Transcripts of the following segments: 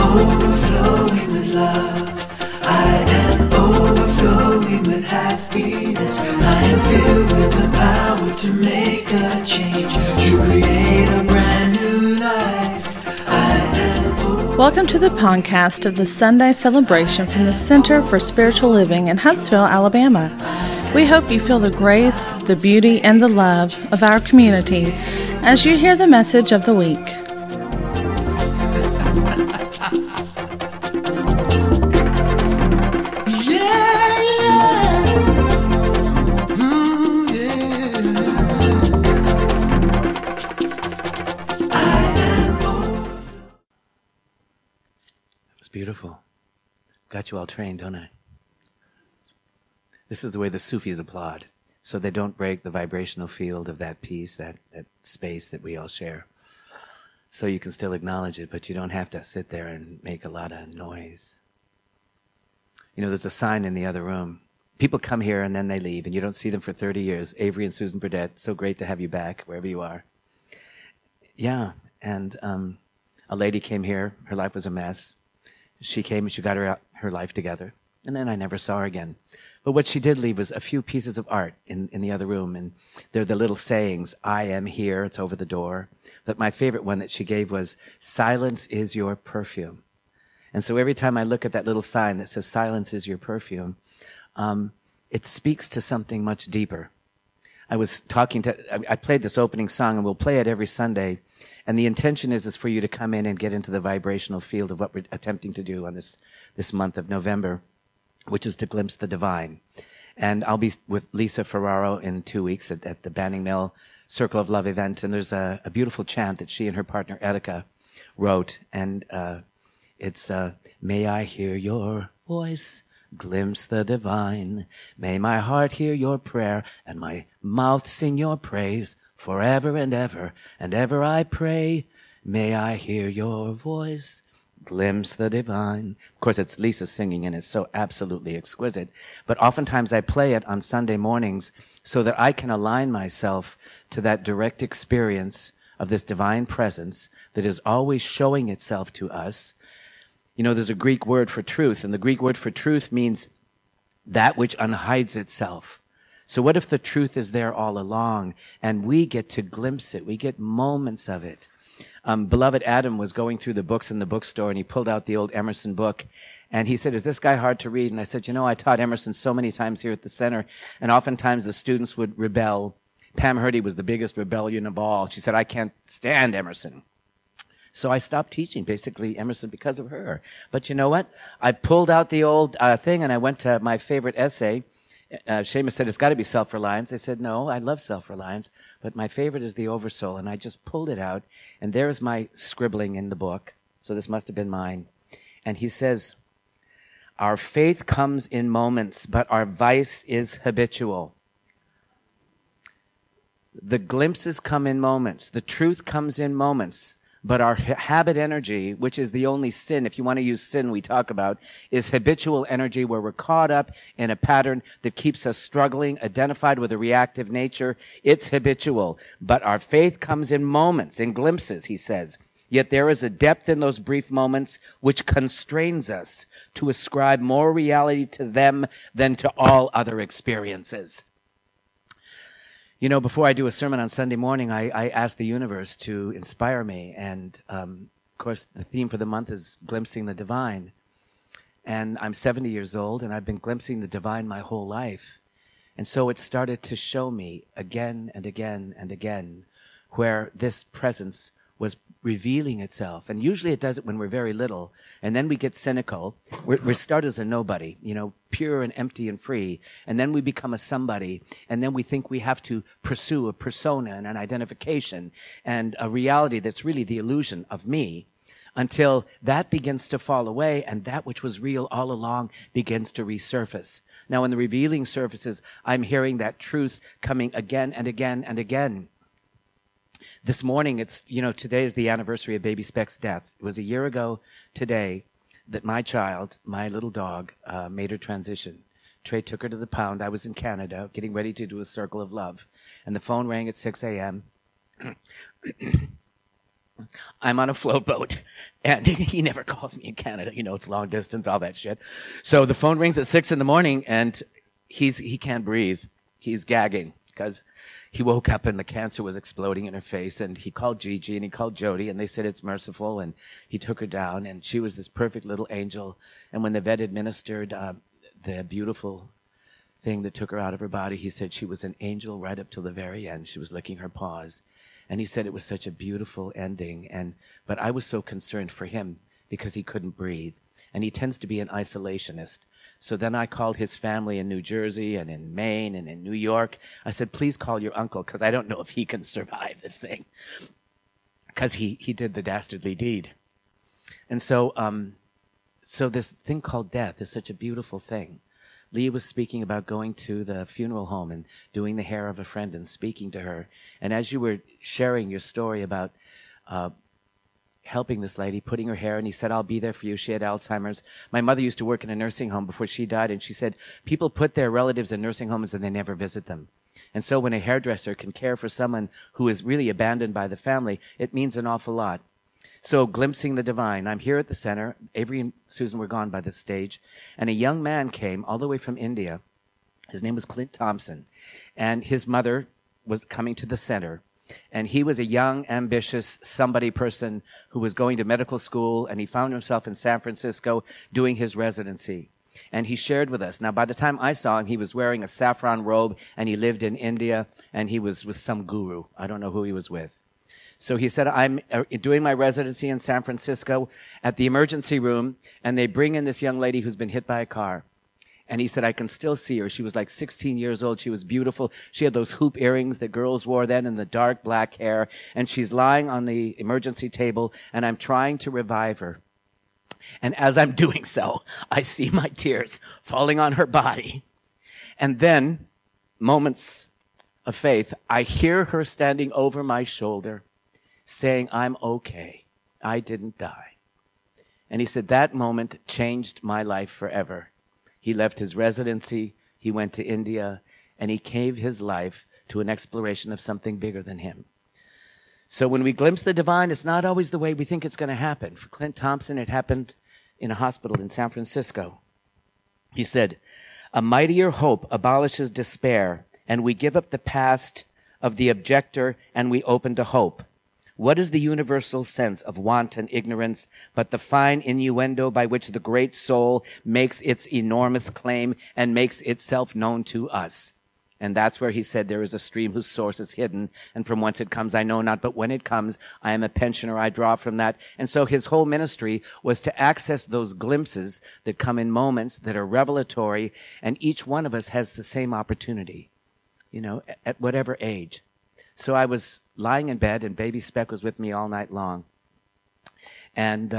overflowing with love. I am overflowing with happiness. I am filled with the power to make a change, to create a brand new life. Welcome to the podcast of the Sunday celebration from the Center for Spiritual Living in Huntsville, Alabama. We hope you feel the grace, the beauty, and the love of our community as you hear the message of the week. Beautiful. Got you all trained, don't I? This is the way the Sufis applaud, so they don't break the vibrational field of that peace, that space that we all share. So you can still acknowledge it, but you don't have to sit there and make a lot of noise. You know, there's a sign in the other room. People come here and then they leave, and you don't see them for 30 years. Avery and Susan Burdett, so great to have you back, wherever you are. Yeah, and a lady came here. Her life was a mess. She came and she got her life together. And then I never saw her again. But what she did leave was a few pieces of art in the other room. And they're the little sayings, I am here, it's over the door. But my favorite one that she gave was, silence is your perfume. And so every time I look at that little sign that says, silence is your perfume, it speaks to something much deeper. I played this opening song, and we'll play it every Sunday. And the intention is for you to come in and get into the vibrational field of what we're attempting to do on this month of November, which is to glimpse the divine. And I'll be with Lisa Ferraro in 2 weeks at the Banning Mill Circle of Love event. And there's a beautiful chant that she and her partner Etika wrote. And it's, may I hear your voice, glimpse the divine. May my heart hear your prayer and my mouth sing your praise. Forever and ever I pray, may I hear your voice, glimpse the divine. Of course, it's Lisa singing, and it's so absolutely exquisite. But oftentimes I play it on Sunday mornings so that I can align myself to that direct experience of this divine presence that is always showing itself to us. You know, there's a Greek word for truth, and the Greek word for truth means that which unhides itself. So what if the truth is there all along and we get to glimpse it? We get moments of it. Beloved Adam was going through the books in the bookstore, and he pulled out the old Emerson book, and he said, is this guy hard to read? And I said, you know, I taught Emerson so many times here at the center, and oftentimes the students would rebel. Pam Hurdy was the biggest rebellion of all. She said, I can't stand Emerson. So I stopped teaching, basically, Emerson because of her. But you know what? I pulled out the old thing, and I went to my favorite essay. Seamus said, it's got to be self-reliance. I said, no, I love self-reliance, but my favorite is the Oversoul. And I just pulled it out, and there's my scribbling in the book. So this must have been mine. And he says, our faith comes in moments, but our vice is habitual. The glimpses come in moments. The truth comes in moments. But our habit energy, which is the only sin, if you want to use sin we talk about, is habitual energy, where we're caught up in a pattern that keeps us struggling, identified with a reactive nature. It's habitual. But our faith comes in moments, in glimpses, he says. Yet there is a depth in those brief moments which constrains us to ascribe more reality to them than to all other experiences. You know, before I do a sermon on Sunday morning, I ask the universe to inspire me. And, of course, the theme for the month is glimpsing the divine. And I'm 70 years old, and I've been glimpsing the divine my whole life. And so it started to show me again and again and again where this presence was revealing itself. And usually it does it when we're very little. And then we get cynical. We start as a nobody, you know, pure and empty and free. And then we become a somebody. And then we think we have to pursue a persona and an identification and a reality that's really the illusion of me, until that begins to fall away and that which was real all along begins to resurface. Now, in the revealing surfaces, I'm hearing that truth coming again and again and again. This morning, today is the anniversary of Baby Speck's death. It was a year ago today that my child, my little dog, made her transition. Trey took her to the pound. I was in Canada getting ready to do a circle of love. And the phone rang at 6 a.m. I'm on a float boat, and he never calls me in Canada. You know, it's long distance, all that shit. So the phone rings at 6 a.m, and he can't breathe. He's gagging because he woke up and the cancer was exploding in her face, and he called Gigi and he called Jody, and they said it's merciful, and he took her down, and she was this perfect little angel. And when the vet administered the beautiful thing that took her out of her body, he said she was an angel right up till the very end. She was licking her paws. And he said it was such a beautiful ending. But I was so concerned for him because he couldn't breathe. And he tends to be an isolationist. So then I called his family in New Jersey and in Maine and in New York. I said, please call your uncle, because I don't know if he can survive this thing. Because he did the dastardly deed. And so this thing called death is such a beautiful thing. Lee was speaking about going to the funeral home and doing the hair of a friend and speaking to her. And as you were sharing your story about helping this lady, putting her hair, and he said, I'll be there for you. She had Alzheimer's. My mother used to work in a nursing home before she died, and she said, people put their relatives in nursing homes and they never visit them. And so when a hairdresser can care for someone who is really abandoned by the family, it means an awful lot. So, glimpsing the divine, I'm here at the center. Avery and Susan were gone by this stage. And a young man came all the way from India. His name was Clint Thompson. And his mother was coming to the center. And he was a young, ambitious, somebody person who was going to medical school. And he found himself in San Francisco doing his residency. And he shared with us. Now, by the time I saw him, he was wearing a saffron robe. And he lived in India. And he was with some guru. I don't know who he was with. So he said, I'm doing my residency in San Francisco at the emergency room, and they bring in this young lady who's been hit by a car. And he said, I can still see her. She was like 16 years old. She was beautiful. She had those hoop earrings that girls wore then and the dark black hair. And she's lying on the emergency table, and I'm trying to revive her. And as I'm doing so, I see my tears falling on her body. And then, moments of faith, I hear her standing over my shoulder, saying, I'm okay. I didn't die. And he said that moment changed my life forever. He left his residency, he went to India, and he gave his life to an exploration of something bigger than him. So when we glimpse the divine, it's not always the way we think it's going to happen. For Clint Thompson, it happened in a hospital in San Francisco. He said, a mightier hope abolishes despair, and we give up the past of the objector, and we open to hope. What is the universal sense of want and ignorance but the fine innuendo by which the great soul makes its enormous claim and makes itself known to us? And that's where he said, there is a stream whose source is hidden, and from whence it comes I know not, but when it comes, I am a pensioner, I draw from that. And so his whole ministry was to access those glimpses that come in moments that are revelatory, and each one of us has the same opportunity, you know, at whatever age. So I was lying in bed, and baby Speck was with me all night long. And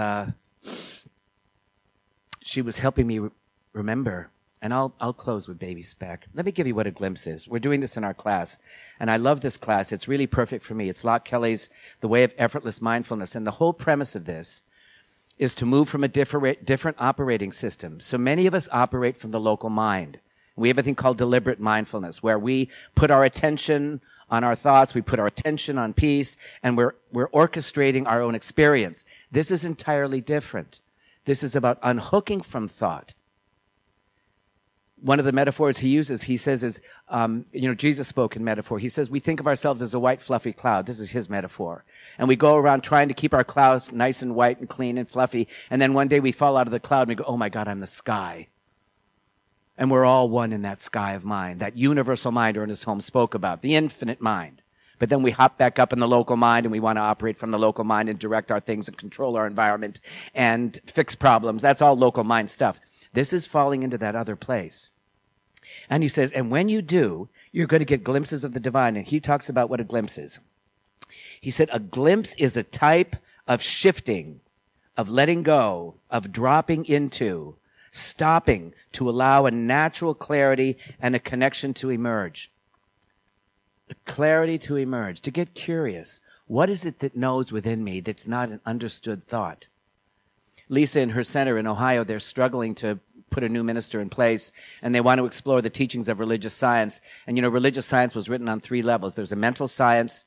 she was helping me remember. And I'll close with baby Speck. Let me give you what a glimpse is. We're doing this in our class. And I love this class. It's really perfect for me. It's Locke Kelly's The Way of Effortless Mindfulness. And the whole premise of this is to move from a different operating system. So many of us operate from the local mind. We have a thing called deliberate mindfulness, where we put our attention on our thoughts, we put our attention on peace, and we're orchestrating our own experience. This is entirely different. This is about unhooking from thought. One of the metaphors he uses, he says is, Jesus spoke in metaphor. He says, we think of ourselves as a white, fluffy cloud. This is his metaphor. And we go around trying to keep our clouds nice and white and clean and fluffy. And then one day we fall out of the cloud and we go, oh my God, I'm the sky. And we're all one in that sky of mind, that universal mind Ernest Holmes spoke about, the infinite mind. But then we hop back up in the local mind, and we want to operate from the local mind and direct our things and control our environment and fix problems. That's all local mind stuff. This is falling into that other place. And he says, and when you do, you're going to get glimpses of the divine. And he talks about what a glimpse is. He said, a glimpse is a type of shifting, of letting go, of dropping into, stopping to allow a natural clarity and a connection to emerge. A clarity to emerge, to get curious. What is it that knows within me that's not an understood thought? Lisa in her center in Ohio, they're struggling to put a new minister in place, and they want to explore the teachings of religious science. And, religious science was written on 3 levels. There's a mental science,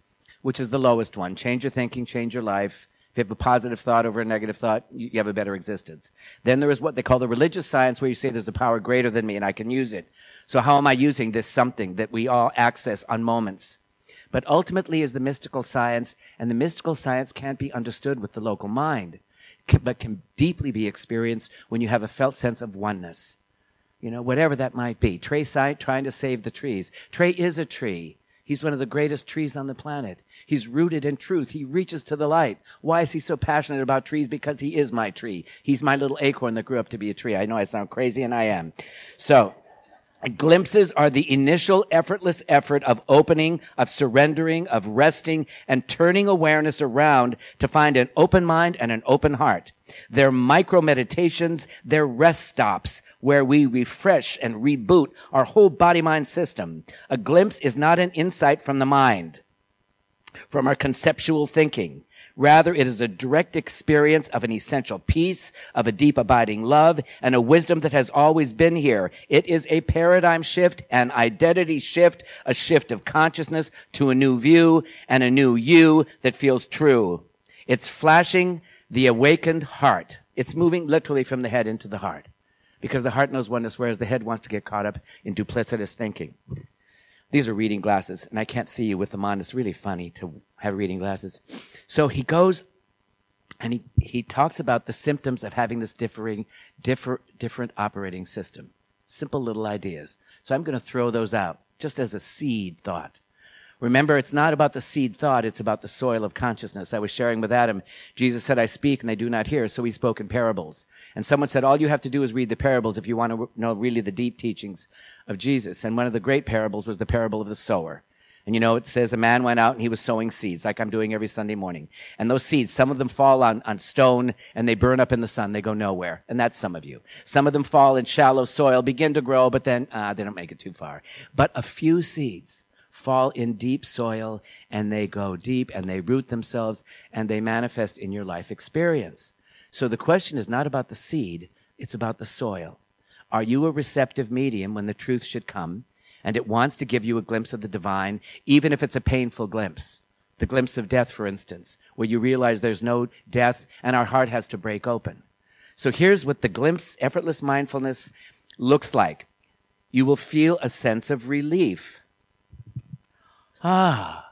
which is the lowest one. Change your thinking, change your life. If you have a positive thought over a negative thought, you have a better existence. Then there is what they call the religious science, where you say there's a power greater than me and I can use it. So how am I using this something that we all access on moments? But ultimately is the mystical science, and the mystical science can't be understood with the local mind, but can deeply be experienced when you have a felt sense of oneness. You know, whatever that might be. Trey Sight trying to save the trees. Trey is a tree. He's one of the greatest trees on the planet. He's rooted in truth. He reaches to the light. Why is he so passionate about trees? Because he is my tree. He's my little acorn that grew up to be a tree. I know I sound crazy, and I am. So, glimpses are the initial effortless effort of opening, of surrendering, of resting, and turning awareness around to find an open mind and an open heart. They're micro meditations, they're rest stops where we refresh and reboot our whole body-mind system. A glimpse is not an insight from the mind, from our conceptual thinking. Rather, it is a direct experience of an essential peace, of a deep abiding love, and a wisdom that has always been here. It is a paradigm shift, an identity shift, a shift of consciousness to a new view and a new you that feels true. It's flashing the awakened heart. It's moving literally from the head into the heart, because the heart knows oneness, whereas the head wants to get caught up in duplicitous thinking. These are reading glasses, and I can't see you with them on. It's really funny to have reading glasses. So he goes and he talks about the symptoms of having this different operating system. Simple little ideas. So I'm going to throw those out just as a seed thought. Remember, it's not about the seed thought, it's about the soil of consciousness. I was sharing with Adam, Jesus said, I speak and they do not hear, so he spoke in parables. And someone said, all you have to do is read the parables if you want to know really the deep teachings of Jesus. And one of the great parables was the parable of the sower. And you know, it says a man went out and he was sowing seeds, like I'm doing every Sunday morning. And those seeds, some of them fall on stone and they burn up in the sun. They go nowhere. And that's some of you. Some of them fall in shallow soil, begin to grow, but then they don't make it too far. But a few seeds fall in deep soil, and they go deep, and they root themselves, and they manifest in your life experience. So the question is not about the seed, it's about the soil. Are you a receptive medium when the truth should come, and it wants to give you a glimpse of the divine, even if it's a painful glimpse? The glimpse of death, for instance, where you realize there's no death, and our heart has to break open. So here's what the glimpse, effortless mindfulness, looks like. You will feel a sense of relief. I'm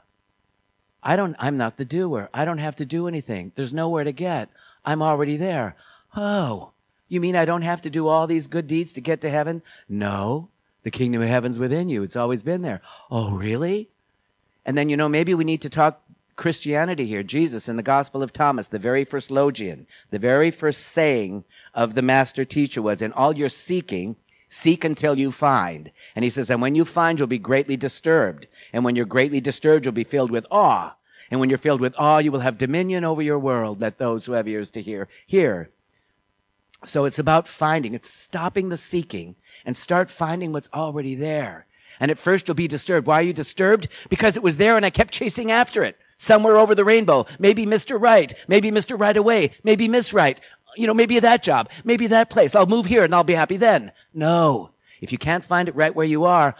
not the doer. I don't have to do anything. There's nowhere to get. I'm already there. Oh, you mean I don't have to do all these good deeds to get to heaven? No, the kingdom of heaven's within you. It's always been there. Oh, really? And then, you know, maybe we need to talk Christianity here. Jesus in the Gospel of Thomas, the very first logion, the very first saying of the master teacher was, in all your seeking, seek until you find. And he says, and when you find, you'll be greatly disturbed. And when you're greatly disturbed, you'll be filled with awe. And when you're filled with awe, you will have dominion over your world. Let those who have ears to hear. So it's about finding. It's stopping the seeking and start finding what's already there. And at first you'll be disturbed. Why are you disturbed? Because it was there and I kept chasing after it. Somewhere over the rainbow. Maybe Mr. Right. Maybe Mr. Right away. Maybe Miss Right. You know, maybe that job, maybe that place. I'll move here and I'll be happy then. No. If you can't find it right where you are,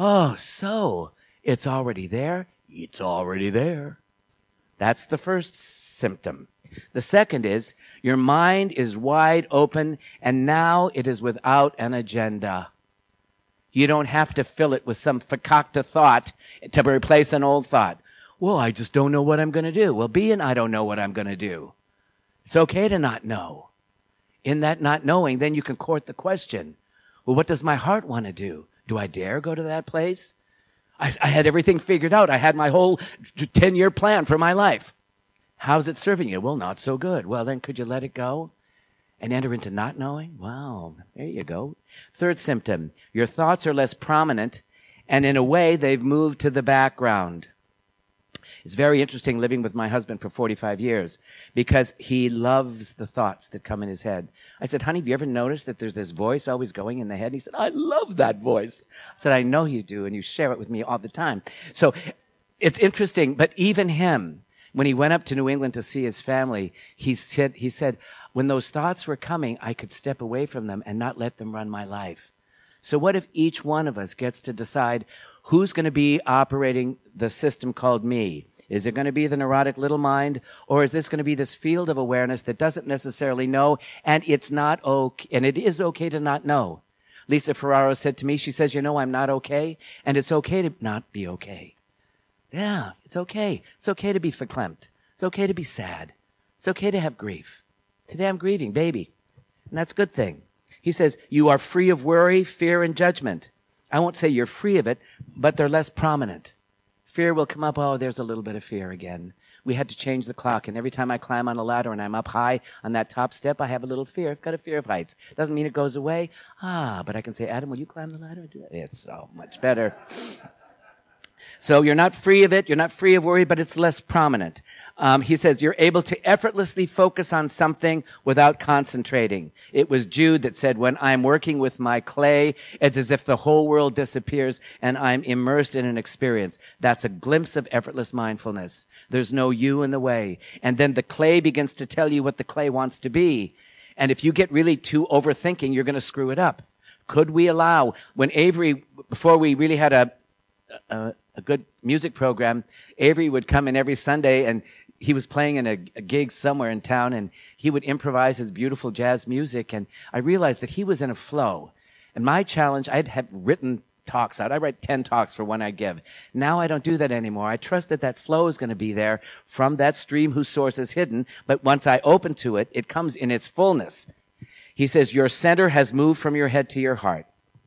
so it's already there. It's already there. That's the first symptom. The second is your mind is wide open and now it is without an agenda. You don't have to fill it with some fakakta thought to replace an old thought. Well, I just don't know what I'm going to do. Well, I don't know what I'm going to do. It's okay to not know. In that not knowing, then you can court the question. Well, what does my heart want to do? Do I dare go to that place? I had everything figured out. I had my whole 10-year plan for my life. How's it serving you? Well, not so good. Well, then could you let it go and enter into not knowing? Wow, there you go. Third symptom, your thoughts are less prominent, and in a way, they've moved to the background. It's very interesting living with my husband for 45 years because he loves the thoughts that come in his head. I said, honey, have you ever noticed that there's this voice always going in the head? And he said, I love that voice. I said, I know you do, and you share it with me all the time. So it's interesting, but even him, when he went up to New England to see his family, he said, when those thoughts were coming, I could step away from them and not let them run my life. So what if each one of us gets to decide who's going to be operating the system called me? Is it going to be the neurotic little mind, or is this going to be this field of awareness that doesn't necessarily know, and it's not okay, and it is okay to not know. Lisa Ferraro said to me, she says, I'm not okay, and it's okay to not be okay. Yeah, it's okay. It's okay to be verklempt. It's okay to be sad. It's okay to have grief. Today I'm grieving, baby, and that's a good thing. He says, you are free of worry, fear, and judgment. I won't say you're free of it, but they're less prominent. Fear will come up. Oh, there's a little bit of fear again. We had to change the clock, and every time I climb on a ladder and I'm up high on that top step, I have a little fear. I've got a fear of heights. Doesn't mean it goes away. But I can say, Adam, will you climb the ladder? It's so much better. So you're not free of it. You're not free of worry, but it's less prominent. He says you're able to effortlessly focus on something without concentrating. It was Jude that said, when I'm working with my clay, it's as if the whole world disappears and I'm immersed in an experience. That's a glimpse of effortless mindfulness. There's no you in the way. And then the clay begins to tell you what the clay wants to be. And if you get really too overthinking, you're going to screw it up. Could we allow, when Avery, before we really had a good music program, Avery would come in every Sunday, and he was playing in a gig somewhere in town, and he would improvise his beautiful jazz music, and I realized that he was in a flow. And my challenge, I'd have written talks out. I write 10 talks for one I give. Now I don't do that anymore. I trust that that flow is going to be there from that stream whose source is hidden, but once I open to it, it comes in its fullness. He says, your center has moved from your head to your heart.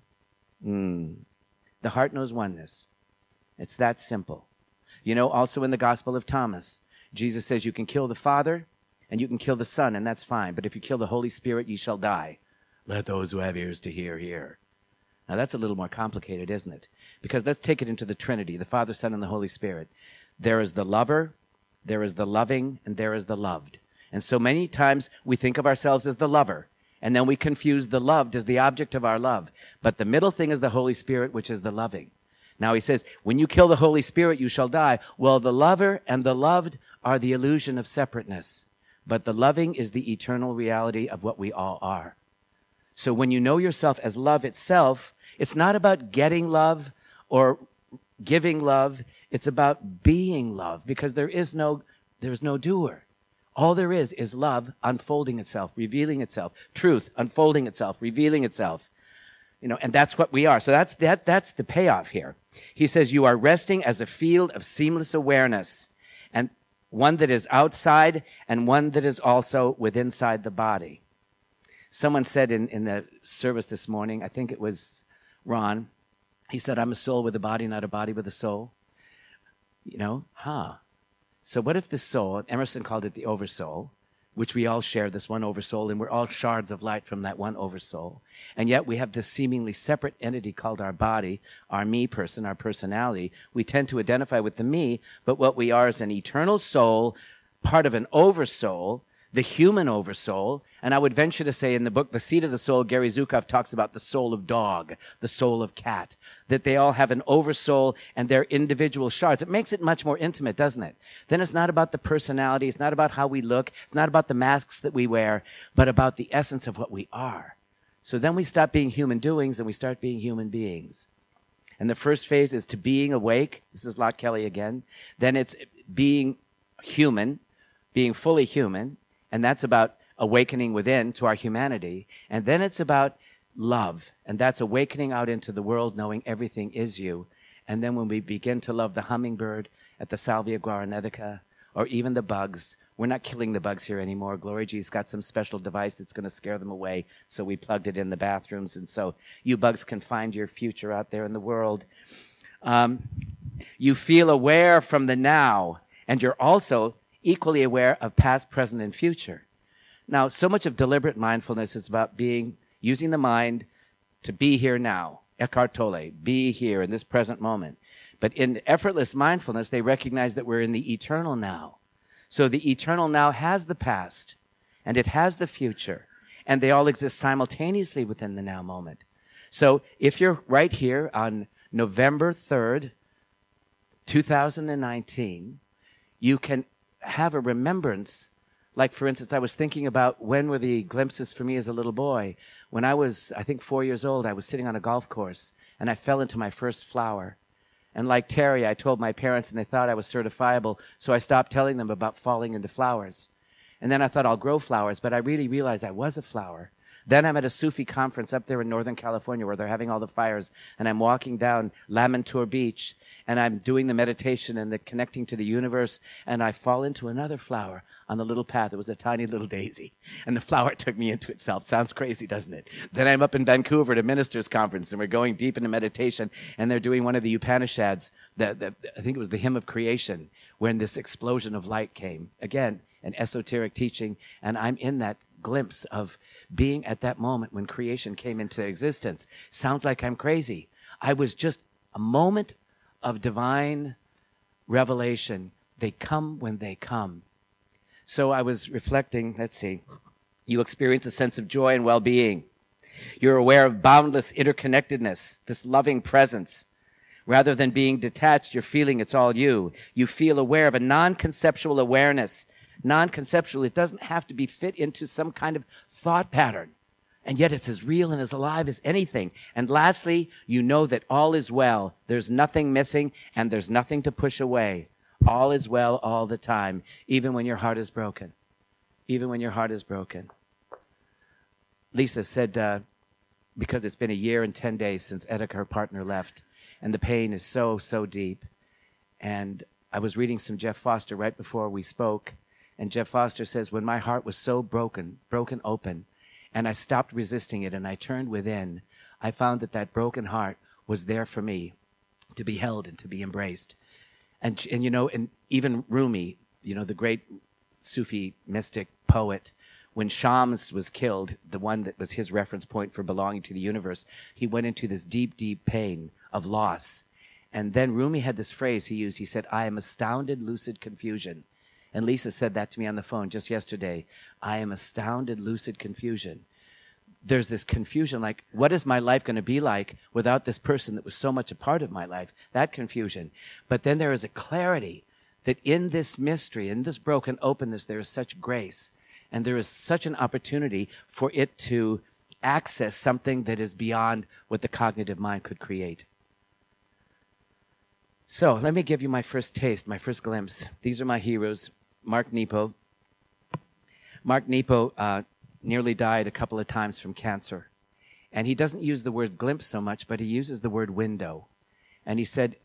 The heart knows oneness. It's that simple. Also in the Gospel of Thomas, Jesus says you can kill the Father and you can kill the Son, and that's fine. But if you kill the Holy Spirit, ye shall die. Let those who have ears to hear, hear. Now that's a little more complicated, isn't it? Because let's take it into the Trinity, the Father, Son, and the Holy Spirit. There is the lover, there is the loving, and there is the loved. And so many times we think of ourselves as the lover, and then we confuse the loved as the object of our love. But the middle thing is the Holy Spirit, which is the loving. Now he says, when you kill the Holy Spirit, you shall die. Well, the lover and the loved are the illusion of separateness. But the loving is the eternal reality of what we all are. So when you know yourself as love itself, it's not about getting love or giving love. It's about being love, because there's no doer. All there is love unfolding itself, revealing itself, truth unfolding itself, revealing itself. And that's what we are. So that's the payoff here. He says you are resting as a field of seamless awareness, and one that is outside and one that is also within inside the body. Someone said in the service this morning, I think it was Ron, he said, I'm a soul with a body, not a body with a soul. So what if the soul, Emerson called it the oversoul, which we all share, this one oversoul, and we're all shards of light from that one oversoul. And yet we have this seemingly separate entity called our body, our me person, our personality. We tend to identify with the me, but what we are is an eternal soul, part of an oversoul, the human oversoul. And I would venture to say in the book, The Seat of the Soul, Gary Zukav talks about the soul of dog, the soul of cat, that they all have an oversoul and they're individual shards. It makes it much more intimate, doesn't it? Then it's not about the personality. It's not about how we look. It's not about the masks that we wear, but about the essence of what we are. So then we stop being human doings and we start being human beings. And the first phase is to being awake. This is Lot Kelly again. Then it's being human, being fully human. And that's about awakening within to our humanity. And then it's about love. And that's awakening out into the world, knowing everything is you. And then when we begin to love the hummingbird at the Salvia guaranetica, or even the bugs, we're not killing the bugs here anymore. Glory G's got some special device that's going to scare them away. So we plugged it in the bathrooms. And so you bugs can find your future out there in the world. You feel aware from the now. And you're also equally aware of past, present, and future. Now, so much of deliberate mindfulness is about using the mind to be here now. Eckhart Tolle, be here in this present moment. But in effortless mindfulness, they recognize that we're in the eternal now. So the eternal now has the past, and it has the future, and they all exist simultaneously within the now moment. So if you're right here on November 3rd, 2019, you can have a remembrance. Like, for instance, I was thinking about when were the glimpses for me as a little boy. When I was, I think, 4 years old, I was sitting on a golf course, and I fell into my first flower. And like Terry, I told my parents and they thought I was certifiable, so I stopped telling them about falling into flowers. And then I thought I'll grow flowers, but I really realized I was a flower. Then I'm at a Sufi conference up there in Northern California where they're having all the fires, and I'm walking down Lamantour Beach, and I'm doing the meditation and the connecting to the universe, and I fall into another flower on the little path. It was a tiny little daisy, and the flower took me into itself. Sounds crazy, doesn't it? Then I'm up in Vancouver at a ministers' conference, and we're going deep into meditation, and they're doing one of the Upanishads, I think it was the Hymn of Creation, when this explosion of light came. Again, an esoteric teaching, and I'm in that glimpse of being at that moment when creation came into existence. Sounds like I'm crazy. I was just a moment of divine revelation. They come when they come. So I was reflecting, let's see, you experience a sense of joy and well-being. You're aware of boundless interconnectedness, this loving presence. Rather than being detached, you're feeling it's all you. You feel aware of a non-conceptual awareness. Non-conceptual, it doesn't have to be fit into some kind of thought pattern. And yet it's as real and as alive as anything. And lastly, you know that all is well. There's nothing missing and there's nothing to push away. All is well all the time, even when your heart is broken. Even when your heart is broken. Lisa said, because it's been a year and 10 days since Edda, her partner, left, and the pain is so, so deep. And I was reading some Jeff Foster right before we spoke, and Jeff Foster says, when my heart was so broken open, and I stopped resisting it and I turned within, I found that that broken heart was there for me to be held and to be embraced. And you know, and even Rumi, you know, the great Sufi mystic poet, when Shams was killed, the one that was his reference point for belonging to the universe, he went into this deep, deep pain of loss. And then Rumi had this phrase he used. He said, I am astounded, lucid confusion. And Lisa said that to me on the phone just yesterday. I am astounded, lucid confusion. There's this confusion, like, what is my life going to be like without this person that was so much a part of my life? That confusion. But then there is a clarity that in this mystery, in this broken openness, there is such grace. And there is such an opportunity for it to access something that is beyond what the cognitive mind could create. So let me give you my first taste, my first glimpse. These are my heroes. Mark Nepo. Mark Nepo nearly died a couple of times from cancer. And he doesn't use the word glimpse so much, but he uses the word window. And he said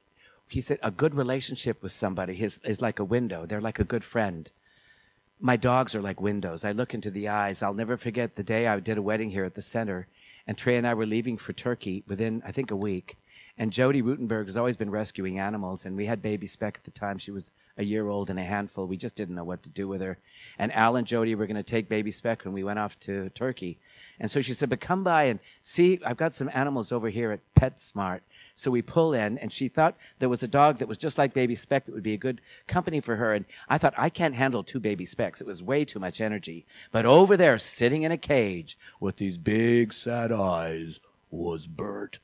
a good relationship with somebody is like a window. They're like a good friend. My dogs are like windows. I look into the eyes. I'll never forget the day I did a wedding here at the center, and Trey and I were leaving for Turkey within, I think, a week. And Jody Rutenberg has always been rescuing animals, and we had baby Speck at the time. She was a year old and a handful. We just didn't know what to do with her. And Al and Jody were going to take baby Speck when we went off to Turkey. And so she said, but come by and see, I've got some animals over here at PetSmart. So we pull in, and she thought there was a dog that was just like baby Speck that would be a good company for her. And I thought, I can't handle 2 baby Specks. It was way too much energy. But over there, sitting in a cage with these big sad eyes, was Bert.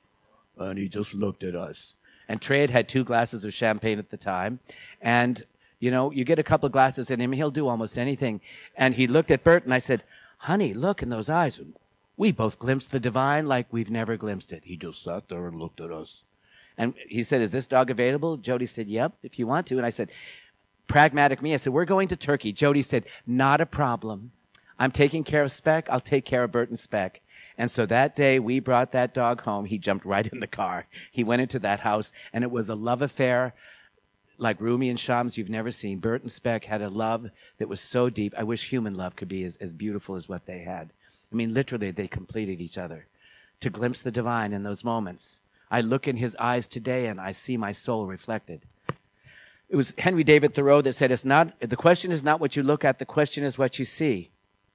And he just looked at us. And Trey had 2 glasses of champagne at the time. And, you know, you get a couple of glasses in him, he'll do almost anything. And he looked at Bert, and I said, honey, look in those eyes. We both glimpsed the divine like we've never glimpsed it. He just sat there and looked at us. And he said, is this dog available? Jody said, yep, if you want to. And I said, pragmatic me, I said, we're going to Turkey. Jody said, not a problem. I'm taking care of Speck. I'll take care of Bert and Speck. And so that day, we brought that dog home. He jumped right in the car. He went into that house, and it was a love affair like Rumi and Shams you've never seen. Bert and Speck had a love that was so deep. I wish human love could be as beautiful as what they had. I mean, literally, they completed each other. To glimpse the divine in those moments. I look in his eyes today, and I see my soul reflected. It was Henry David Thoreau that said, the question is not what you look at, the question is what you see.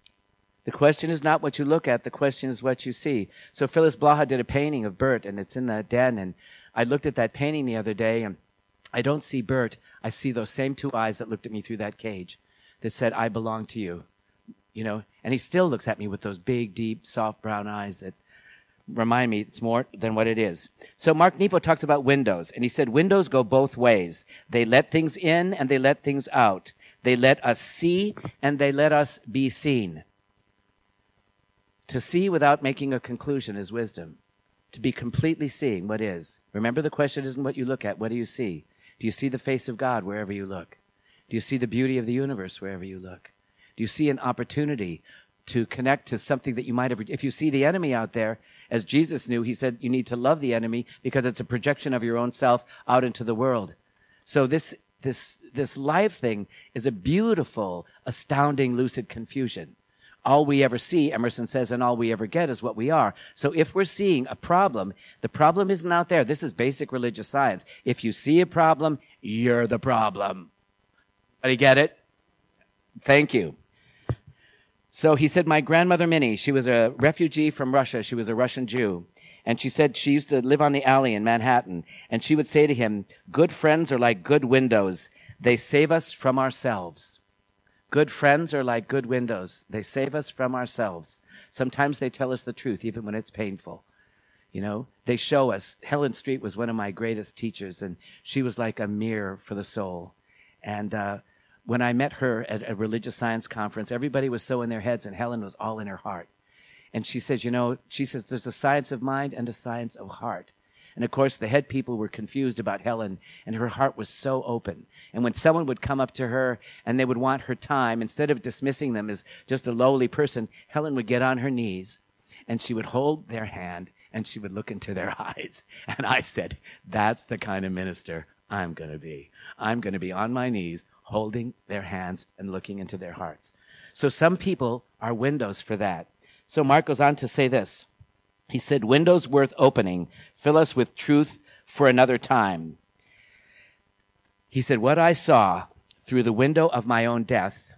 The question is not what you look at, the question is what you see. So Phyllis Blaha did a painting of Bert, and it's in the den, and I looked at that painting the other day, and I don't see Bert. I see those same 2 eyes that looked at me through that cage that said, I belong to you. You know, and he still looks at me with those big, deep, soft brown eyes that remind me it's more than what it is. So Mark Nepo talks about windows, and he said windows go both ways. They let things in and they let things out. They let us see and they let us be seen. To see without making a conclusion is wisdom. to be completely seeing what is. Remember, the question isn't what you look at. What do you see? Do you see the face of God wherever you look? Do you see the beauty of the universe wherever you look? Do you see an opportunity to connect to something that you might have... If you see the enemy out there, as Jesus knew, he said you need to love the enemy because it's a projection of your own self out into the world. So this life thing is a beautiful, astounding, lucid confusion. All we ever see, Emerson says, and all we ever get is what we are. So if we're seeing a problem, the problem isn't out there. This is basic religious science. If you see a problem, you're the problem. Anybody get it? Thank you. So he said, my grandmother Minnie, she was a refugee from Russia. She was a Russian Jew. And she said she used to live on the alley in Manhattan. And she would say to him, good friends are like good windows. They save us from ourselves. Good friends are like good windows. They save us from ourselves. Sometimes they tell us the truth, even when it's painful. You know, they show us. Helen Street was one of my greatest teachers, and she was like a mirror for the soul. And when I met her at a religious science conference, everybody was so in their heads, and Helen was all in her heart. And she says, there's a science of mind and a science of heart. And of course, the head people were confused about Helen, and her heart was so open. And when someone would come up to her and they would want her time, instead of dismissing them as just a lowly person, Helen would get on her knees, and she would hold their hand, and she would look into their eyes. And I said, that's the kind of minister I'm going to be. I'm going to be on my knees, holding their hands and looking into their hearts. So some people are windows for that. So Mark goes on to say this. He said, windows worth opening, fill us with truth for another time. He said, what I saw through the window of my own death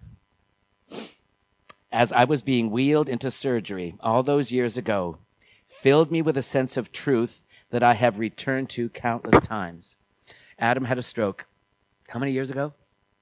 as I was being wheeled into surgery all those years ago filled me with a sense of truth that I have returned to countless times. Adam had a stroke. How many years ago?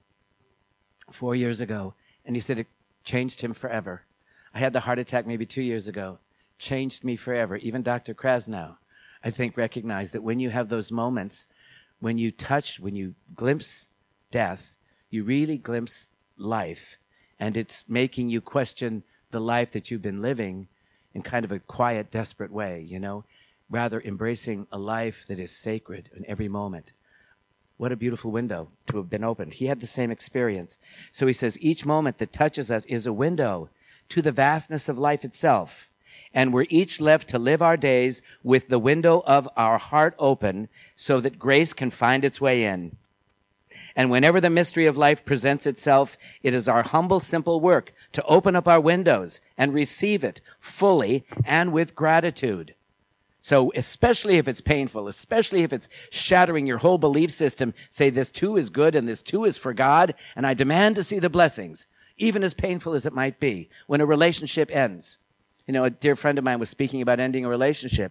4 years ago. And he said it changed him forever. I had the heart attack maybe 2 years ago. Changed me forever. Even Dr. Krasnow, I think, recognized that when you have those moments, when you glimpse death, you really glimpse life. And it's making you question the life that you've been living in kind of a quiet, desperate way, rather embracing a life that is sacred in every moment. What a beautiful window to have been opened. He had the same experience. So he says, each moment that touches us is a window to the vastness of life itself. And we're each left to live our days with the window of our heart open so that grace can find its way in. And whenever the mystery of life presents itself, it is our humble, simple work to open up our windows and receive it fully and with gratitude. So especially if it's painful, especially if it's shattering your whole belief system, say this too is good and this too is for God, and I demand to see the blessings, even as painful as it might be, when a relationship ends. A dear friend of mine was speaking about ending a relationship,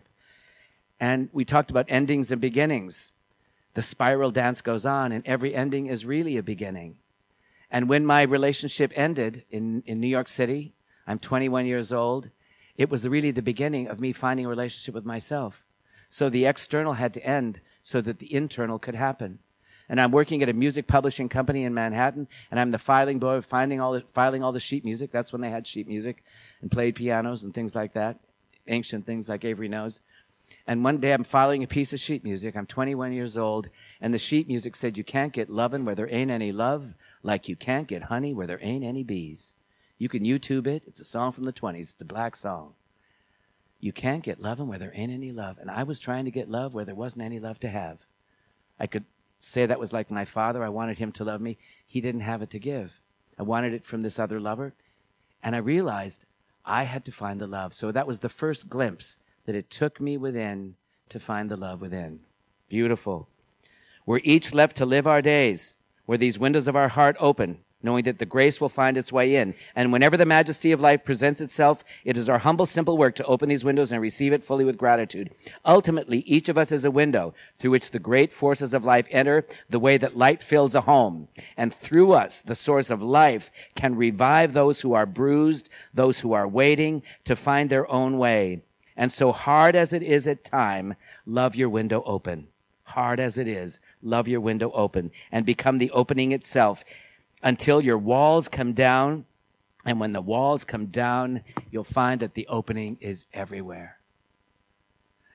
and we talked about endings and beginnings. The spiral dance goes on, and every ending is really a beginning. And when my relationship ended in New York City, I'm 21 years old, it was really the beginning of me finding a relationship with myself. So the external had to end so that the internal could happen. And I'm working at a music publishing company in Manhattan, and I'm the filing boy, filing all the sheet music. That's when they had sheet music and played pianos and things like that, ancient things like Avery knows. And one day I'm filing a piece of sheet music. I'm 21 years old, and the sheet music said, you can't get lovin' where there ain't any love, like you can't get honey where there ain't any bees. You can YouTube it. It's a song from the 20s. It's a black song. You can't get lovin' where there ain't any love. And I was trying to get love where there wasn't any love to have. I could say that was like my father. I wanted him to love me. He didn't have it to give. I wanted it from this other lover. And I realized I had to find the love. So that was the first glimpse that it took me within to find the love within. Beautiful. We're each left to live our days where these windows of our heart open, knowing that the grace will find its way in. And whenever the majesty of life presents itself, it is our humble, simple work to open these windows and receive it fully with gratitude. Ultimately, each of us is a window through which the great forces of life enter the way that light fills a home. And through us, the source of life can revive those who are bruised, those who are waiting to find their own way. And so hard as it is at time, love your window open. Hard as it is, love your window open and become the opening itself, until your walls come down. And when the walls come down, you'll find that the opening is everywhere.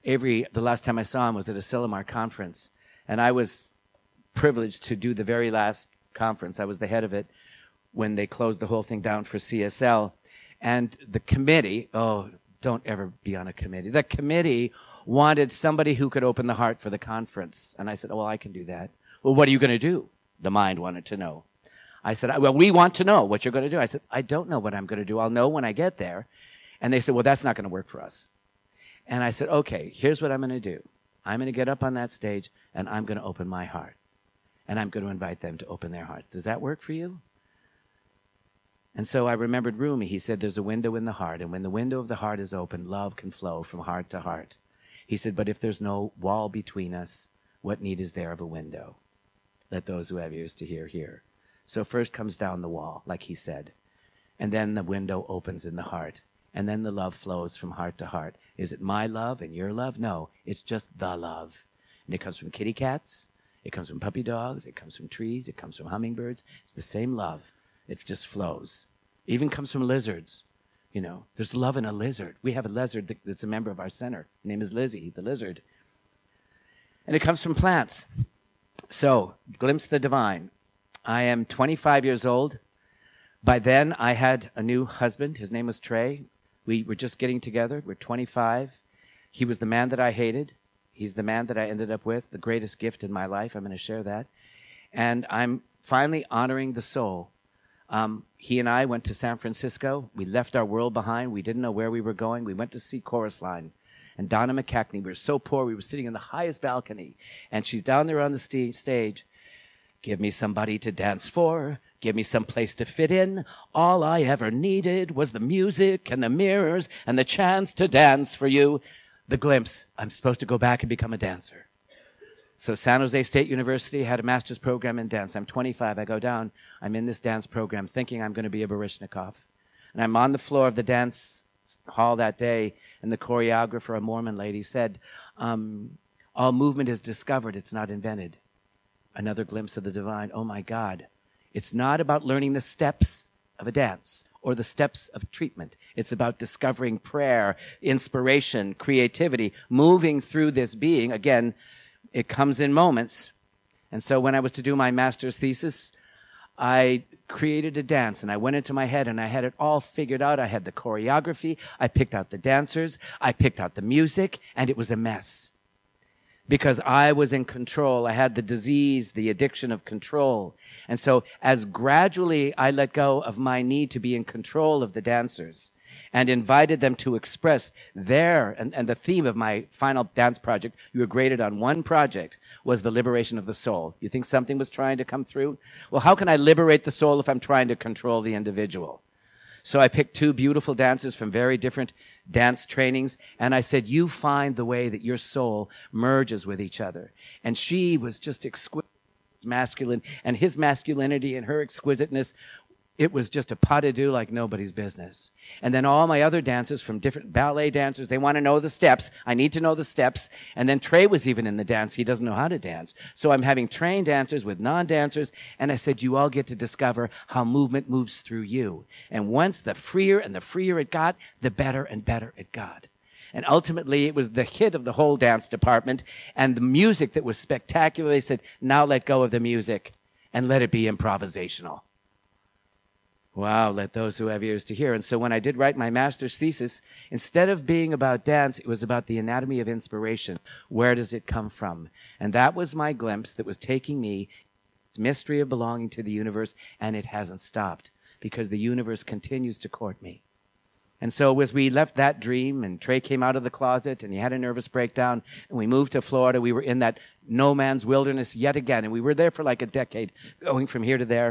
Avery, the last time I saw him was at a Sillamar conference, and I was privileged to do the very last conference. I was the head of it when they closed the whole thing down for CSL. And the committee, oh, don't ever be on a committee. The committee wanted somebody who could open the heart for the conference. And I said, oh, well, I can do that. Well, what are you going to do? The mind wanted to know. I said, well, we want to know what you're going to do. I said, I don't know what I'm going to do. I'll know when I get there. And they said, well, that's not going to work for us. And I said, okay, here's what I'm going to do. I'm going to get up on that stage, and I'm going to open my heart. And I'm going to invite them to open their hearts. Does that work for you? And so I remembered Rumi. He said, there's a window in the heart, and when the window of the heart is open, love can flow from heart to heart. He said, but if there's no wall between us, what need is there of a window? Let those who have ears to hear, hear. So first comes down the wall, like he said. And then the window opens in the heart. And then the love flows from heart to heart. Is it my love and your love? No, it's just the love. And it comes from kitty cats. It comes from puppy dogs. It comes from trees. It comes from hummingbirds. It's the same love. It just flows. It even comes from lizards. You know, there's love in a lizard. We have a lizard that's a member of our center. Her name is Lizzie, the lizard. And it comes from plants. So, glimpse the divine. I am 25 years old. By then, I had a new husband. His name was Trey. We were just getting together. We're 25. He was the man that I hated. He's the man that I ended up with, the greatest gift in my life. I'm going to share that. And I'm finally honoring the soul. He and I went to San Francisco. We left our world behind. We didn't know where we were going. We went to see Chorus Line. And Donna McKechnie, we were so poor, we were sitting in the highest balcony. And she's down there on the stage. Give me somebody to dance for. Give me some place to fit in. All I ever needed was the music and the mirrors and the chance to dance for you. The glimpse. I'm supposed to go back and become a dancer. So San Jose State University had a master's program in dance. I'm 25. I go down. I'm in this dance program thinking I'm going to be a Baryshnikov. And I'm on the floor of the dance hall that day, and the choreographer, a Mormon lady, said, all movement is discovered. It's not invented. Another glimpse of the divine. Oh, my God. It's not about learning the steps of a dance or the steps of treatment. It's about discovering prayer, inspiration, creativity, moving through this being. Again, it comes in moments. And so when I was to do my master's thesis, I created a dance, and I went into my head, and I had it all figured out. I had the choreography. I picked out the dancers. I picked out the music, and it was a mess. Because I was in control. I had the disease, the addiction of control. And so as gradually I let go of my need to be in control of the dancers and invited them to express their, and the theme of my final dance project, you were graded on one project, was the liberation of the soul. You think something was trying to come through? Well, how can I liberate the soul if I'm trying to control the individual? So I picked two beautiful dancers from very different dance trainings, and I said, you find the way that your soul merges with each other. And she was just exquisite, masculine, and his masculinity and her exquisiteness, it was just a pas de deux like nobody's business. And then all my other dancers from different ballet dancers, they want to know the steps. I need to know the steps. And then Trey was even in the dance. He doesn't know how to dance. So I'm having trained dancers with non-dancers. And I said, you all get to discover how movement moves through you. And once the freer it got, the better and better it got. And ultimately, it was the hit of the whole dance department and the music that was spectacular. They said, now let go of the music and let it be improvisational. Wow, let those who have ears to hear. And so when I did write my master's thesis, instead of being about dance, it was about the anatomy of inspiration. Where does it come from? And that was my glimpse that was taking me, it's mystery of belonging to the universe, and it hasn't stopped because the universe continues to court me. And so as we left that dream, and Trey came out of the closet, and he had a nervous breakdown, and we moved to Florida, we were in that no man's wilderness yet again, and we were there for like a decade, going from here to there.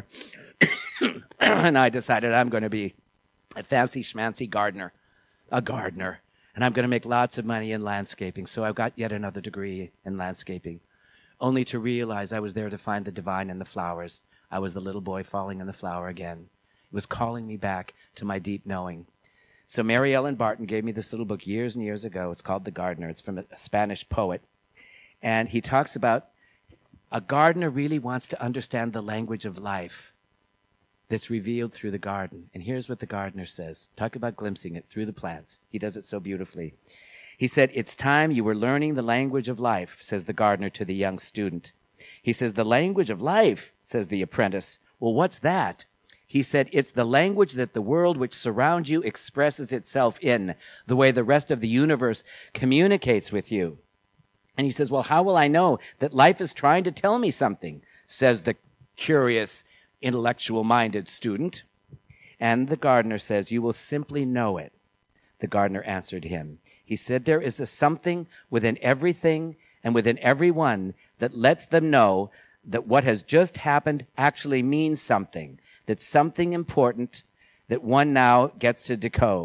And I decided I'm going to be a fancy schmancy gardener, a gardener, and I'm going to make lots of money in landscaping. So I've got yet another degree in landscaping, only to realize I was there to find the divine in the flowers. I was the little boy falling in the flower again. It was calling me back to my deep knowing. So Mary Ellen Barton gave me this little book years and years ago. It's called The Gardener. It's from a Spanish poet. And he talks about a gardener really wants to understand the language of life that's revealed through the garden. And here's what the gardener says. Talk about glimpsing it through the plants. He does it so beautifully. He said, it's time you were learning the language of life, says the gardener to the young student. He says, the language of life, says the apprentice. Well, what's that? He said, it's the language that the world which surrounds you expresses itself in, the way the rest of the universe communicates with you. And he says, well, how will I know that life is trying to tell me something, says the curious, intellectual-minded student. And the gardener says, you will simply know it. The gardener answered him. He said, there is a something within everything and within everyone that lets them know that what has just happened actually means something, that something important that one now gets to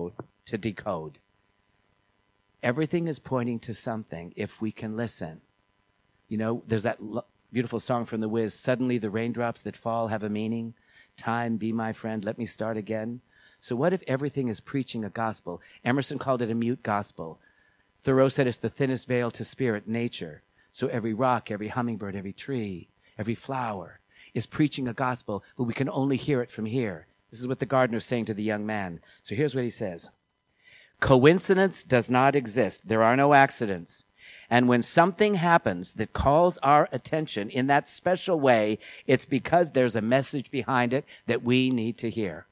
decode. Everything is pointing to something if we can listen. You know, there's that beautiful song from The Wiz, suddenly the raindrops that fall have a meaning. Time, be my friend, let me start again. So what if everything is preaching a gospel? Emerson called it a mute gospel. Thoreau said it's the thinnest veil to spirit, nature. So every rock, every hummingbird, every tree, every flower is preaching a gospel, but we can only hear it from here. This is what the gardener's saying to the young man. So here's what he says. Coincidence does not exist. There are no accidents. And when something happens that calls our attention in that special way, it's because there's a message behind it that we need to hear.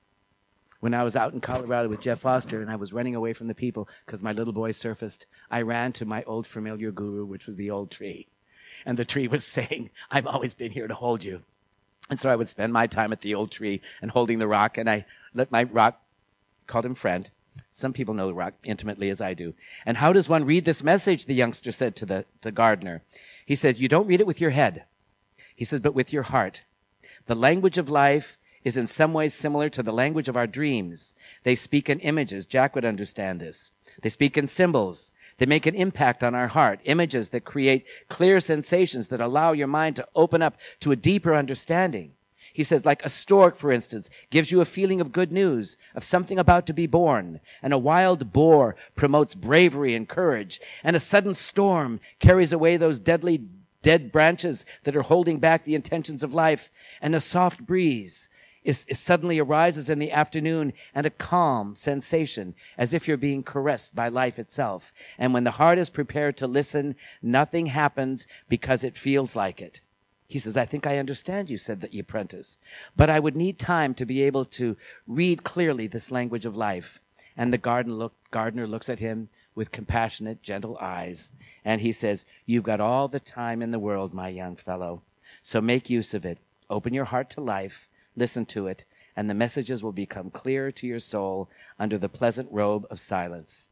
When I was out in Colorado with Jeff Foster and I was running away from the people because my little boy surfaced, I ran to my old familiar guru, which was the old tree. And the tree was saying, I've always been here to hold you. And so I would spend my time at the old tree and holding the rock, and I let my rock, called him friend. Some people know the rock intimately as I do. And how does one read this message, the youngster said to the gardener. He said, you don't read it with your head. He says, but with your heart. The language of life is in some ways similar to the language of our dreams. They speak in images. Jack would understand this. They speak in symbols. They make an impact on our heart. Images that create clear sensations that allow your mind to open up to a deeper understanding. He says, like a stork, for instance, gives you a feeling of good news, of something about to be born. And a wild boar promotes bravery and courage. And a sudden storm carries away those dead branches that are holding back the intentions of life. And a soft breeze is suddenly arises in the afternoon, and a calm sensation, as if you're being caressed by life itself. And when the heart is prepared to listen, nothing happens because it feels like it. He says, I think I understand you, said the apprentice, but I would need time to be able to read clearly this language of life. And the gardener looks at him with compassionate, gentle eyes, and he says, you've got all the time in the world, my young fellow, so make use of it. Open your heart to life. Listen to it, and the messages will become clearer to your soul under the pleasant robe of silence.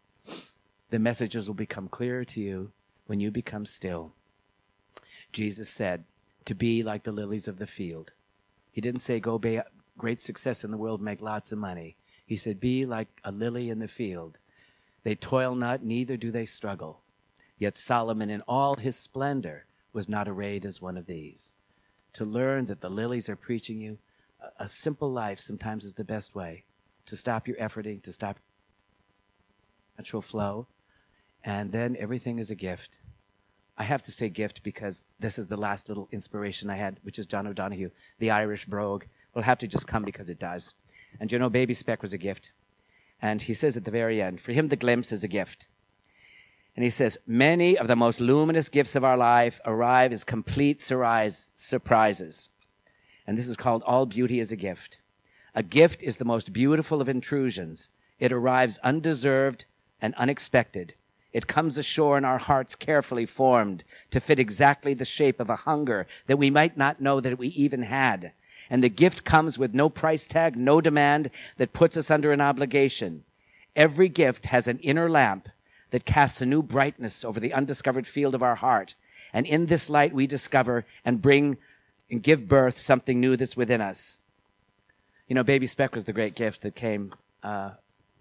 The messages will become clearer to you when you become still. Jesus said to be like the lilies of the field. He didn't say go be great success in the world, make lots of money. He said be like a lily in the field. They toil not, neither do they struggle. Yet Solomon in all his splendor was not arrayed as one of these. To learn that the lilies are preaching you, a simple life sometimes is the best way to stop your efforting, to stop natural flow, and then everything is a gift. I have to say gift because this is the last little inspiration I had, which is John O'Donohue, the Irish brogue. Will have to just come because it does. And you know, Baby Speck was a gift. And he says at the very end, for him the glimpse is a gift. And he says, many of the most luminous gifts of our life arrive as complete surprises. And this is called all beauty is a gift. A gift is the most beautiful of intrusions. It arrives undeserved and unexpected. It comes ashore in our hearts carefully formed to fit exactly the shape of a hunger that we might not know that we even had. And the gift comes with no price tag, no demand that puts us under an obligation. Every gift has an inner lamp that casts a new brightness over the undiscovered field of our heart. And in this light we discover and bring and give birth something new that's within us. You know, Baby Speck was the great gift that came to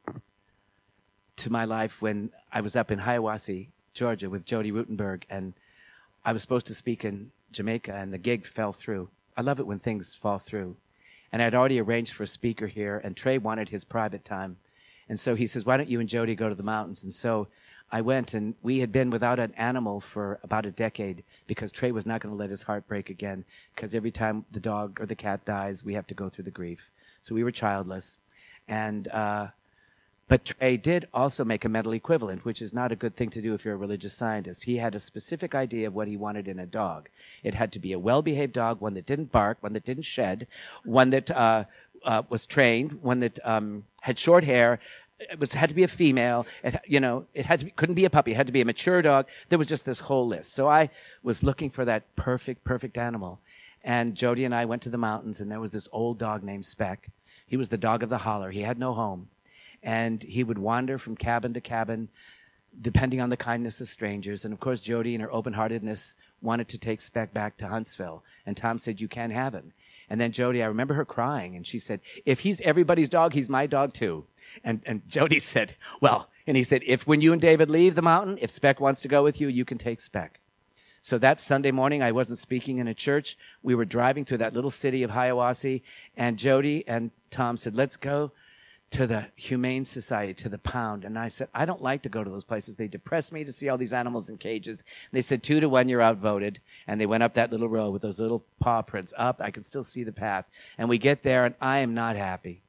my life when I was up in Hiawassee, Georgia with Jody Rutenberg, and I was supposed to speak in Jamaica, and the gig fell through. I love it when things fall through. And I'd already arranged for a speaker here, and Trey wanted his private time. And so he says, why don't you and Jody go to the mountains? And so I went, and we had been without an animal for about a decade because Trey was not going to let his heart break again, because every time the dog or the cat dies, we have to go through the grief. So we were childless. And But Trey did also make a mental equivalent, which is not a good thing to do if you're a religious scientist. He had a specific idea of what he wanted in a dog. It had to be a well-behaved dog, one that didn't bark, one that didn't shed, one that was trained, one that had short hair. Had to be a female. Couldn't be a puppy. It had to be a mature dog. There was just this whole list. So I was looking for that perfect animal. And Jody and I went to the mountains, and there was this old dog named Speck. He was the dog of the holler. He had no home. And he would wander from cabin to cabin, depending on the kindness of strangers. And, of course, Jody, in her open-heartedness, wanted to take Speck back to Huntsville. And Tom said, you can't have him. And then Jody, I remember her crying, and she said, if he's everybody's dog, he's my dog too. And Jody said, well, and he said, if when you and David leave the mountain, if Speck wants to go with you, you can take Speck. So that Sunday morning, I wasn't speaking in a church. We were driving through that little city of Hiawassee, and Jody and Tom said, let's go to the Humane Society, to the Pound. And I said, I don't like to go to those places. They depress me to see all these animals in cages. And they said, 2-1, you're outvoted. And they went up that little road with those little paw prints up. I can still see the path. And we get there, and I am not happy.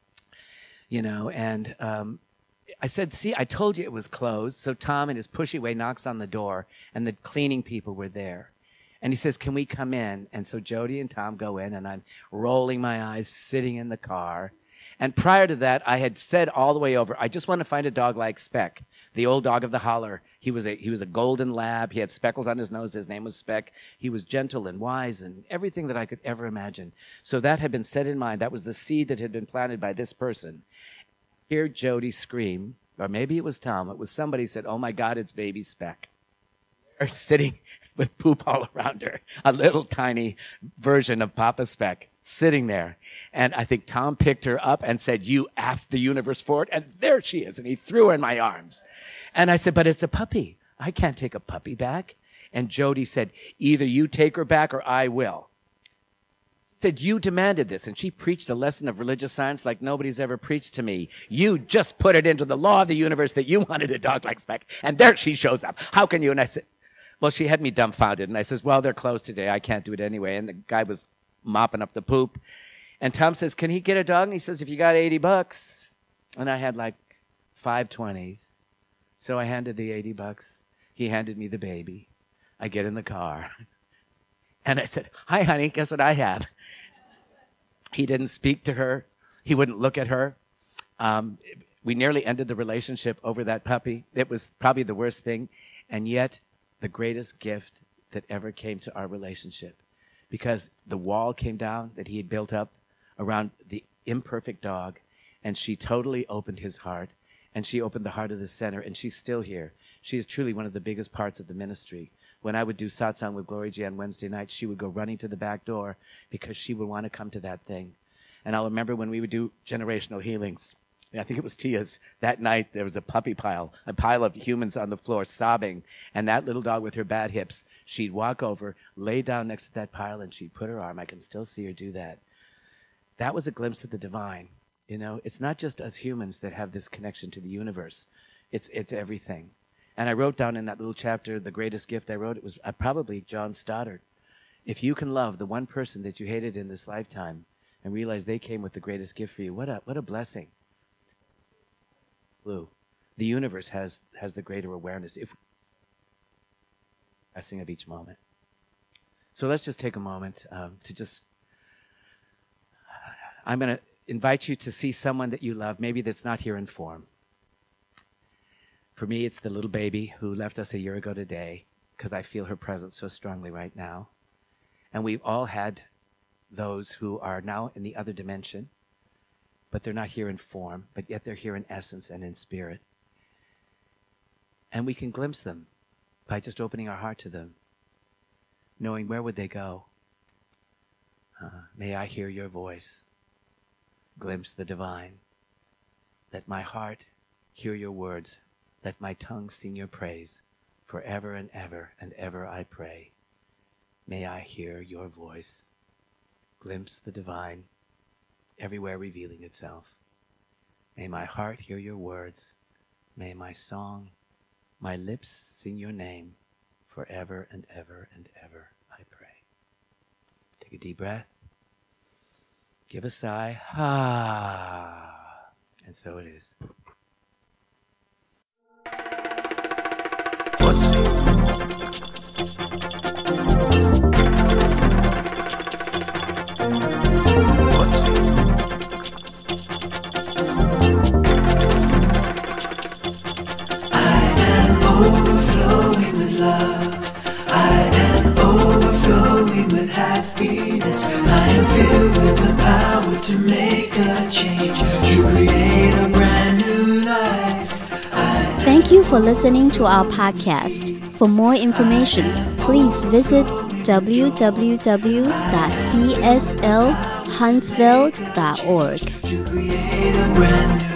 And I said, see, I told you it was closed. So Tom, in his pushy way, knocks on the door, and the cleaning people were there. And he says, can we come in? And so Jody and Tom go in, and I'm rolling my eyes, sitting in the car. And prior to that, I had said all the way over, I just want to find a dog like Speck, the old dog of the holler. He was a golden lab. He had speckles on his nose. His name was Speck. He was gentle and wise and everything that I could ever imagine. So that had been set in mind. That was the seed that had been planted by this person. Hear Jody scream, or maybe it was Tom. It was somebody said, oh, my God, it's baby Speck. Or sitting with poop all around her, a little tiny version of Papa Speck. Sitting there. And I think Tom picked her up and said, you asked the universe for it. And there she is. And he threw her in my arms. And I said, but it's a puppy. I can't take a puppy back. And Jody said, either you take her back or I will. Said, you demanded this. And she preached a lesson of religious science like nobody's ever preached to me. You just put it into the law of the universe that you wanted a dog like Speck. And there she shows up. How can you? And I said, well, she had me dumbfounded. And I says, well, they're closed today. I can't do it anyway. And the guy was mopping up the poop. And Tom says, can he get a dog? And he says, if you got $80. And I had like 5 20s. So I handed the $80. He handed me the baby. I get in the car. And I said, hi, honey, guess what I have? He didn't speak to her. He wouldn't look at her. We nearly ended the relationship over that puppy. It was probably the worst thing. And yet, the greatest gift that ever came to our relationship. Because the wall came down that he had built up around the imperfect dog, and she totally opened his heart, and she opened the heart of the center, and she's still here. She is truly one of the biggest parts of the ministry. When I would do satsang with Glory G on Wednesday night, she would go running to the back door because she would want to come to that thing. And I'll remember when we would do generational healings. I think it was Tia's. That night, there was a puppy pile, a pile of humans on the floor sobbing. And that little dog with her bad hips, she'd walk over, lay down next to that pile, and she'd put her arm. I can still see her do that. That was a glimpse of the divine. It's not just us humans that have this connection to the universe. It's everything. And I wrote down in that little chapter, the greatest gift I wrote, it was probably John Stoddard. If you can love the one person that you hated in this lifetime and realize they came with the greatest gift for you, what a blessing. Blue. The universe has the greater awareness. If blessing of each moment. So let's just take a moment I'm going to invite you to see someone that you love, maybe that's not here in form. For me, it's the little baby who left us a year ago today, because I feel her presence so strongly right now. And we've all had those who are now in the other dimension, but they're not here in form, but yet they're here in essence and in spirit. And we can glimpse them by just opening our heart to them, knowing where would they go. May I hear your voice, glimpse the divine. Let my heart hear your words. Let my tongue sing your praise. Forever and ever I pray. May I hear your voice, glimpse the divine, everywhere revealing itself. May my heart hear your words. May my song, my lips sing your name. Forever and ever I pray. Take a deep breath. Give a sigh. Ah. And so it is. with the power to make a change, to create a brand new life. Thank you for listening to our podcast. For more information, please visit www.cslhuntsville.org. To create a brand new